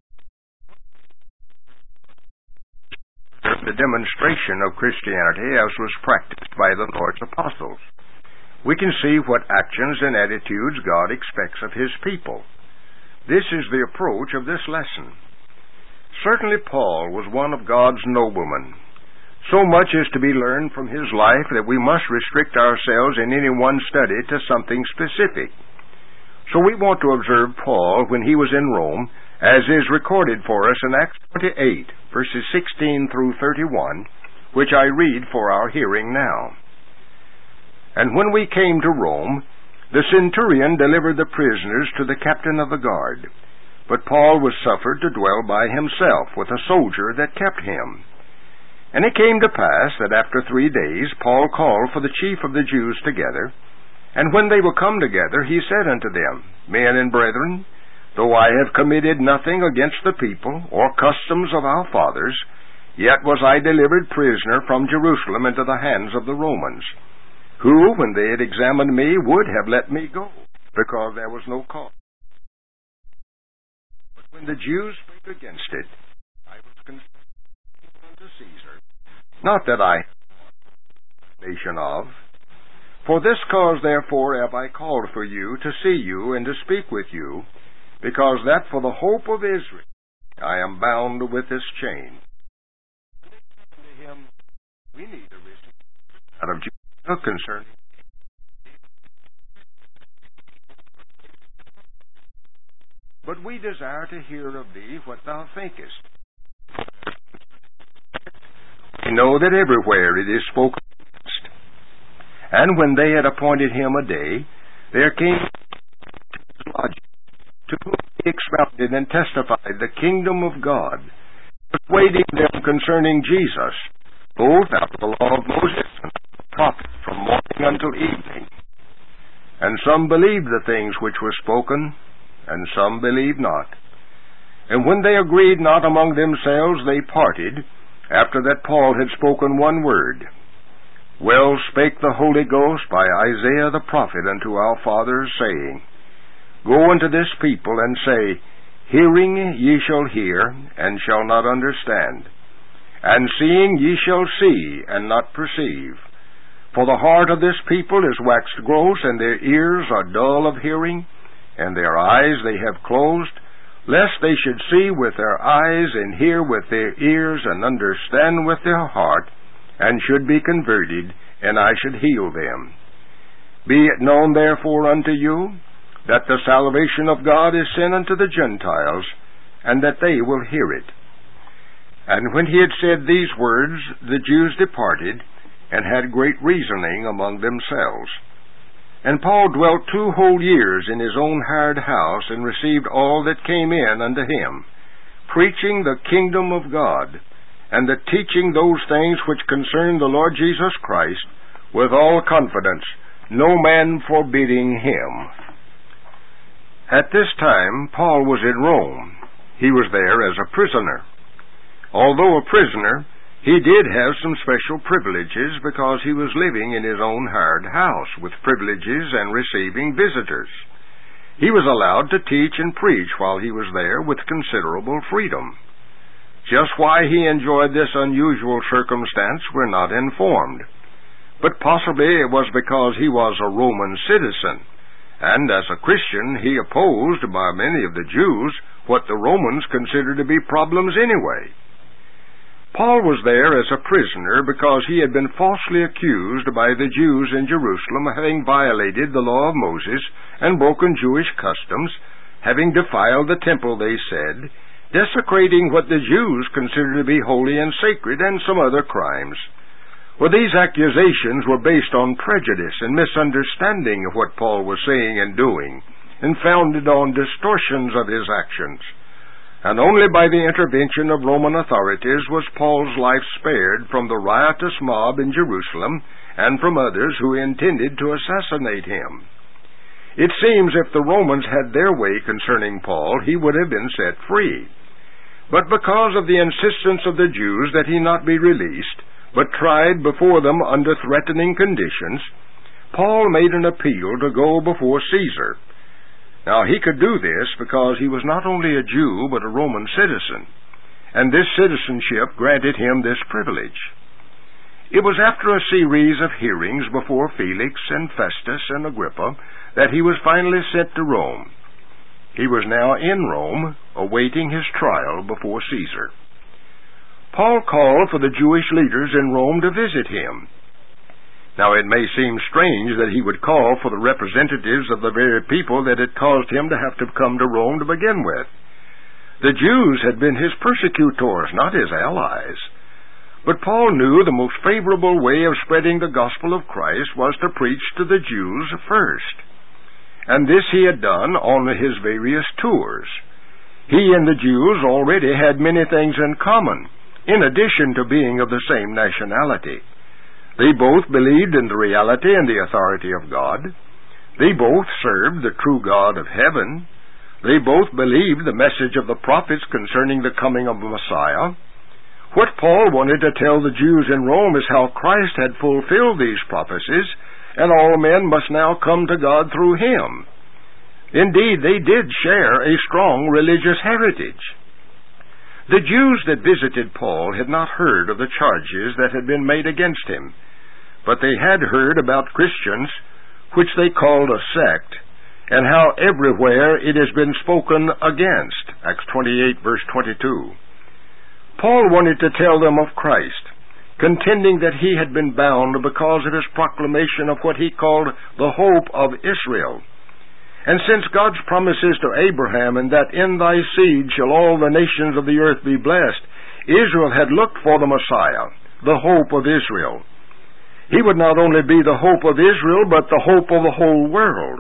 The demonstration of Christianity as was practiced by the Lord's apostles. We can see what actions and attitudes God expects of His people. This is the approach of this lesson. Certainly Paul was one of God's noblemen. So much is to be learned from his life that we must restrict ourselves in any one study to something specific. So we want to observe Paul when he was in Rome, as is recorded for us in Acts 28, verses 16 through 31, which I read for our hearing now. And when we came to Rome, the centurion delivered the prisoners to the captain of the guard. But Paul was suffered to dwell by himself with a soldier that kept him. And it came to pass that after 3 days Paul called for the chief of the Jews together, and when they were come together, he said unto them, Men and brethren, though I have committed nothing against the people, or customs of our fathers, yet was I delivered prisoner from Jerusalem into the hands of the Romans, who, when they had examined me, would have let me go, because there was no cause. But when the Jews spake against it, I was constrained unto Caesar, not that I have nation of. For this cause therefore have I called for you, to see you, and to speak with you, because that for the hope of Israel I am bound with this chain. And to him, we need a reason out of Judah concerning. But we desire to hear of thee what thou thinkest. We know that everywhere it is spoken against. And when they had appointed him a day, there came his lodging, to whom he expounded and testified the kingdom of God, persuading them concerning Jesus, both out of the law of Moses and the prophets from morning until evening. And some believed the things which were spoken, and some believed not. And when they agreed not among themselves, they parted, after that Paul had spoken one word. Well spake the Holy Ghost by Isaiah the prophet unto our fathers, saying, Go unto this people, and say, Hearing ye shall hear, and shall not understand, and seeing ye shall see, and not perceive. For the heart of this people is waxed gross, and their ears are dull of hearing, and their eyes they have closed, lest they should see with their eyes, and hear with their ears, and understand with their heart, and should be converted, and I should heal them. Be it known therefore unto you, that the salvation of God is sent unto the Gentiles, and that they will hear it. And when he had said these words, the Jews departed, and had great reasoning among themselves. And Paul dwelt 2 whole years in his own hired house, and received all that came in unto him, preaching the kingdom of God, and the teaching those things which concern the Lord Jesus Christ, with all confidence, no man forbidding him. At this time, Paul was in Rome. He was there as a prisoner. Although a prisoner, he did have some special privileges because he was living in his own hired house with privileges and receiving visitors. He was allowed to teach and preach while he was there with considerable freedom. Just why he enjoyed this unusual circumstance we're not informed. But possibly it was because he was a Roman citizen, and as a Christian he opposed by many of the Jews what the Romans considered to be problems anyway. Paul was there as a prisoner because he had been falsely accused by the Jews in Jerusalem of having violated the law of Moses and broken Jewish customs, having defiled the temple, they said, desecrating what the Jews considered to be holy and sacred, and some other crimes. Well, these accusations were based on prejudice and misunderstanding of what Paul was saying and doing, and founded on distortions of his actions. And only by the intervention of Roman authorities was Paul's life spared from the riotous mob in Jerusalem and from others who intended to assassinate him. It seems if the Romans had their way concerning Paul, he would have been set free. But because of the insistence of the Jews that he not be released, but tried before them under threatening conditions, Paul made an appeal to go before Caesar. Now, he could do this because he was not only a Jew, but a Roman citizen, and this citizenship granted him this privilege. It was after a series of hearings before Felix and Festus and Agrippa that he was finally sent to Rome. He was now in Rome, awaiting his trial before Caesar. Paul called for the Jewish leaders in Rome to visit him. Now, it may seem strange that he would call for the representatives of the very people that had caused him to have to come to Rome to begin with. The Jews had been his persecutors, not his allies. But Paul knew the most favorable way of spreading the gospel of Christ was to preach to the Jews first. And this he had done on his various tours. He and the Jews already had many things in common, in addition to being of the same nationality. They both believed in the reality and the authority of God. They both served the true God of heaven. They both believed the message of the prophets concerning the coming of the Messiah. What Paul wanted to tell the Jews in Rome is how Christ had fulfilled these prophecies, and all men must now come to God through him. Indeed, they did share a strong religious heritage. The Jews that visited Paul had not heard of the charges that had been made against him, but they had heard about Christians, which they called a sect, and how everywhere it has been spoken against. Acts 28, verse 22. Paul wanted to tell them of Christ, contending that he had been bound because of his proclamation of what he called the hope of Israel. And since God's promises to Abraham, and that in thy seed shall all the nations of the earth be blessed, Israel had looked for the Messiah, the hope of Israel. He would not only be the hope of Israel, but the hope of the whole world.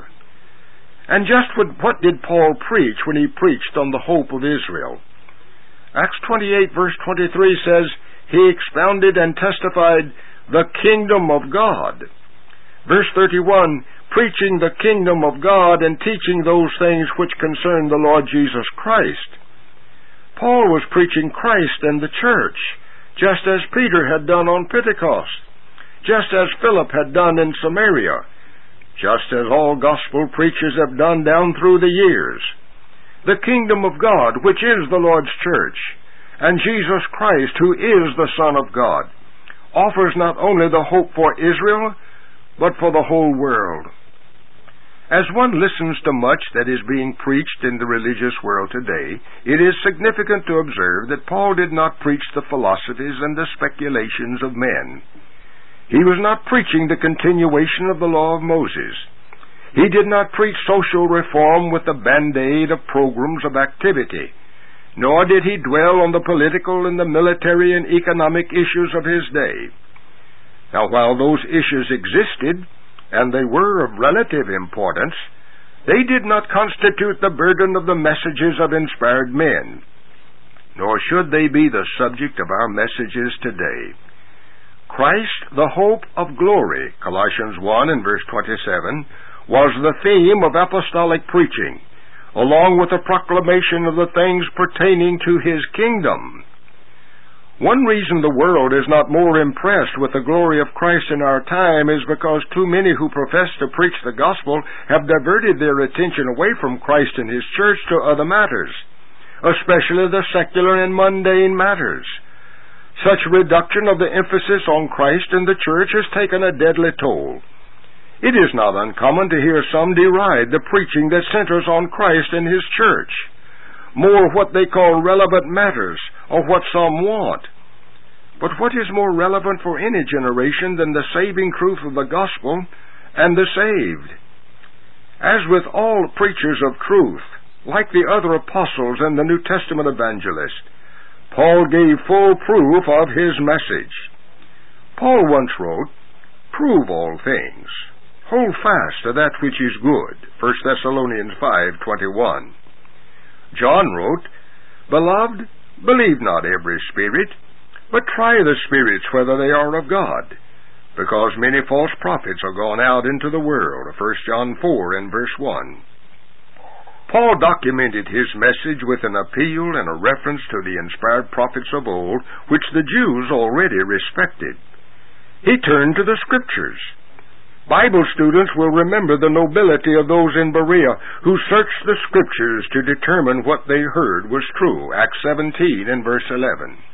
And just what did Paul preach when he preached on the hope of Israel? Acts 28, verse 23 says, he expounded and testified the kingdom of God. Verse 31, preaching the kingdom of God and teaching those things which concern the Lord Jesus Christ. Paul was preaching Christ and the church, just as Peter had done on Pentecost, just as Philip had done in Samaria, just as all gospel preachers have done down through the years. The kingdom of God, which is the Lord's church, and Jesus Christ, who is the Son of God, offers not only the hope for Israel, but for the whole world. As one listens to much that is being preached in the religious world today, it is significant to observe that Paul did not preach the philosophies and the speculations of men. He was not preaching the continuation of the law of Moses. He did not preach social reform with the band-aid of programs of activity, nor did he dwell on the political and the military and economic issues of his day. Now, while those issues existed, and they were of relative importance, they did not constitute the burden of the messages of inspired men, nor should they be the subject of our messages today. Christ, the hope of glory, Colossians 1 and verse 27, was the theme of apostolic preaching, along with the proclamation of the things pertaining to his kingdom. One reason the world is not more impressed with the glory of Christ in our time is because too many who profess to preach the gospel have diverted their attention away from Christ and his church to other matters, especially the secular and mundane matters. Such reduction of the emphasis on Christ and the church has taken a deadly toll. It is not uncommon to hear some deride the preaching that centers on Christ and his church, more what they call relevant matters, or what some want. But what is more relevant for any generation than the saving truth of the gospel and the saved? As with all preachers of truth, like the other apostles and the New Testament evangelists, Paul gave full proof of his message. Paul once wrote, "Prove all things. Hold fast to that which is good." 1 Thessalonians 5:21. John wrote, "Beloved, believe not every spirit, but try the spirits whether they are of God, because many false prophets are gone out into the world." 1 John 4 and verse 1. Paul documented his message with an appeal and a reference to the inspired prophets of old, which the Jews already respected. He turned to the Scriptures. Bible students will remember the nobility of those in Berea who searched the Scriptures to determine what they heard was true. Acts 17 and verse 11.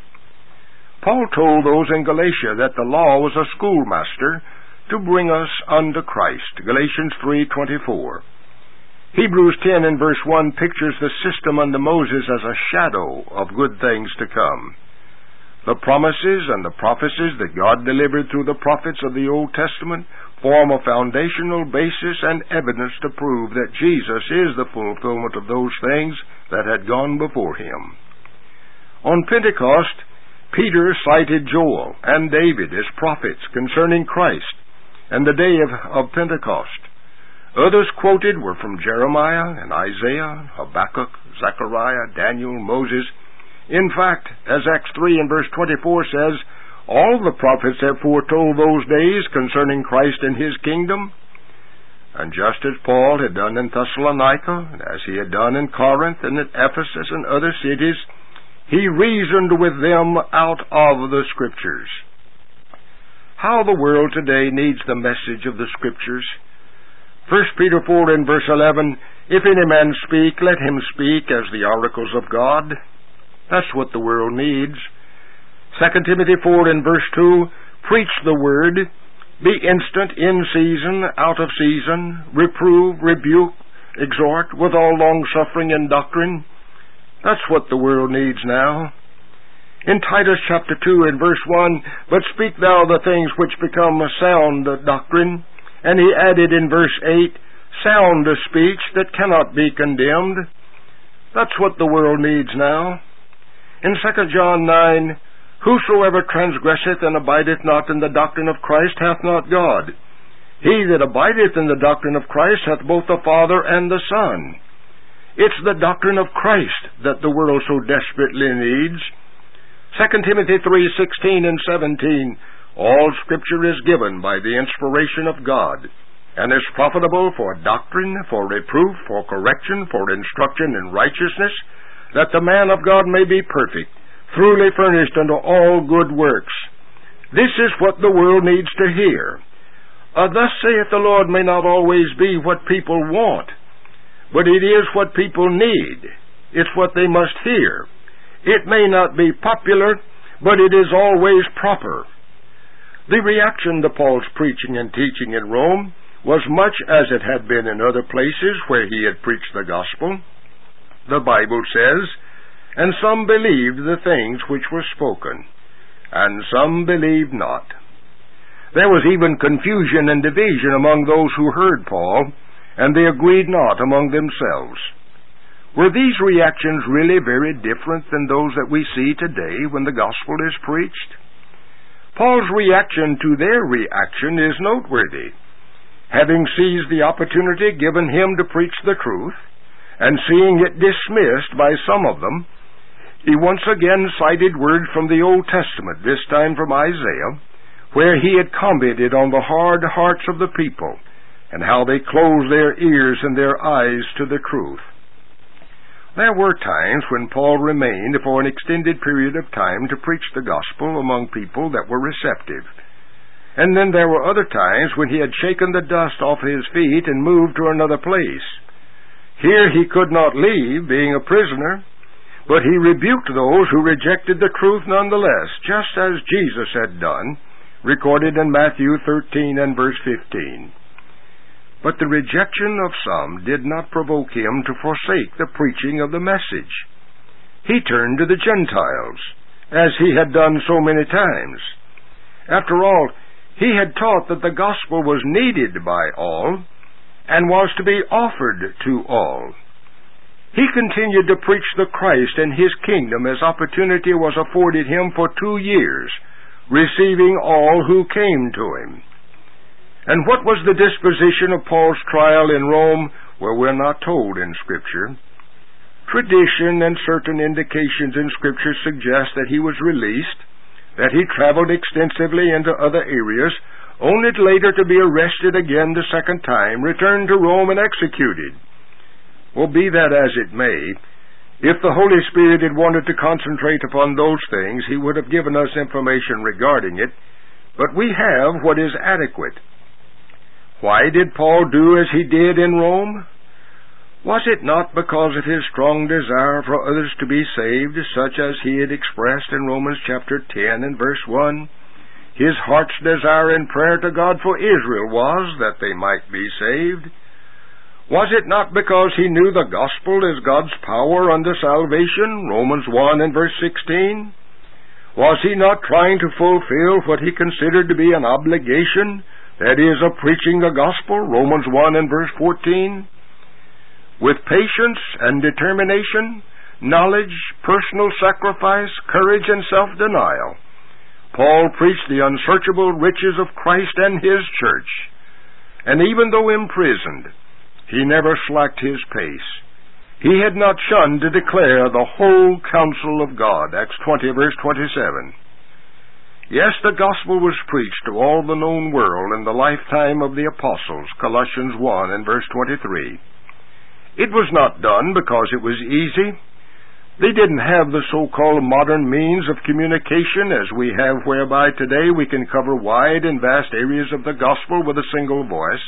Paul told those in Galatia that the law was a schoolmaster to bring us unto Christ. Galatians 3:24. Hebrews 10 and verse 1 pictures the system under Moses as a shadow of good things to come. The promises and the prophecies that God delivered through the prophets of the Old Testament form a foundational basis and evidence to prove that Jesus is the fulfillment of those things that had gone before him. On Pentecost, Peter cited Joel and David as prophets concerning Christ and the day of Pentecost. Others quoted were from Jeremiah and Isaiah, Habakkuk, Zechariah, Daniel, Moses. In fact, as Acts 3 and verse 24 says, all the prophets have foretold those days concerning Christ and his kingdom. And just as Paul had done in Thessalonica, and as he had done in Corinth and at Ephesus and other cities, he reasoned with them out of the Scriptures. How the world today needs the message of the Scriptures. 1 Peter 4 and verse 11, if any man speak, let him speak as the oracles of God. That's what the world needs. 2 Timothy 4 and verse 2, preach the word, be instant in season, out of season, reprove, rebuke, exhort, with all longsuffering and doctrine. That's what the world needs now. In Titus chapter 2 and verse 1, but speak thou the things which become a sound doctrine. And he added in verse 8, sound speech that cannot be condemned. That's what the world needs now. In 2 John 9, whosoever transgresseth and abideth not in the doctrine of Christ hath not God. He that abideth in the doctrine of Christ hath both the Father and the Son. It's the doctrine of Christ that the world so desperately needs. 2 Timothy 3:16 and 17, all Scripture is given by the inspiration of God, and is profitable for doctrine, for reproof, for correction, for instruction in righteousness, that the man of God may be perfect, truly furnished unto all good works. This is what the world needs to hear. Thus saith the Lord may not always be what people want, but it is what people need. It's what they must hear. It may not be popular, but it is always proper. The reaction to Paul's preaching and teaching in Rome was much as it had been in other places where he had preached the gospel. The Bible says, and some believed the things which were spoken, and some believed not. There was even confusion and division among those who heard Paul, and they agreed not among themselves. Were these reactions really very different than those that we see today when the gospel is preached? Paul's reaction to their reaction is noteworthy. Having seized the opportunity given him to preach the truth, and seeing it dismissed by some of them, he once again cited words from the Old Testament, this time from Isaiah, where he had commented on the hard hearts of the people, and how they closed their ears and their eyes to the truth. There were times when Paul remained for an extended period of time to preach the gospel among people that were receptive. And then there were other times when he had shaken the dust off his feet and moved to another place. Here he could not leave, being a prisoner, but he rebuked those who rejected the truth nonetheless, just as Jesus had done, recorded in Matthew 13 and verse 15. But the rejection of some did not provoke him to forsake the preaching of the message. He turned to the Gentiles, as he had done so many times. After all, he had taught that the gospel was needed by all, and was to be offered to all. He continued to preach the Christ and his kingdom as opportunity was afforded him for 2 years, receiving all who came to him. And what was the disposition of Paul's trial in Rome? Well, we're not told in Scripture. Tradition and certain indications in Scripture suggest that he was released, that he traveled extensively into other areas, only later to be arrested again the second time, returned to Rome and executed. Well, be that as it may, if the Holy Spirit had wanted to concentrate upon those things, he would have given us information regarding it, but we have what is adequate. Why did Paul do as he did in Rome? Was it not because of his strong desire for others to be saved, such as he had expressed in Romans chapter 10 and verse 1? His heart's desire in prayer to God for Israel was that they might be saved. Was it not because he knew the gospel is God's power unto salvation, Romans 1 and verse 16? Was he not trying to fulfill what he considered to be an obligation, that is, of preaching the gospel, Romans 1 and verse 14? With patience and determination, knowledge, personal sacrifice, courage, and self-denial, Paul preached the unsearchable riches of Christ and His church. And even though imprisoned, he never slacked his pace. He had not shunned to declare the whole counsel of God, Acts 20, verse 27. Yes, the gospel was preached to all the known world in the lifetime of the apostles, Colossians 1 and verse 23. It was not done because it was easy. They didn't have the so-called modern means of communication as we have, whereby today we can cover wide and vast areas of the gospel with a single voice.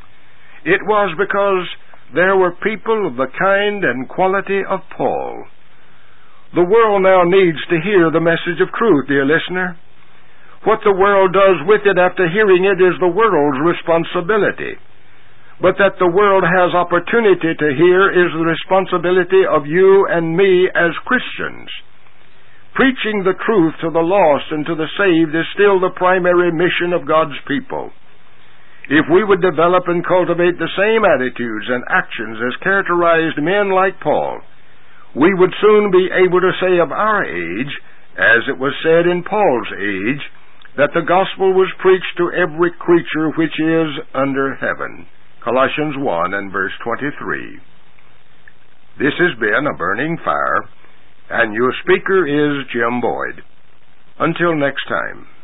It was because there were people of the kind and quality of Paul. The world now needs to hear the message of truth, dear listener. What the world does with it after hearing it is the world's responsibility. But that the world has opportunity to hear is the responsibility of you and me as Christians. Preaching the truth to the lost and to the saved is still the primary mission of God's people. If we would develop and cultivate the same attitudes and actions as characterized men like Paul, we would soon be able to say of our age, as it was said in Paul's age, that the gospel was preached to every creature which is under heaven. Colossians 1 and verse 23. This has been A Burning Fire, and your speaker is Jim Boyd. Until next time.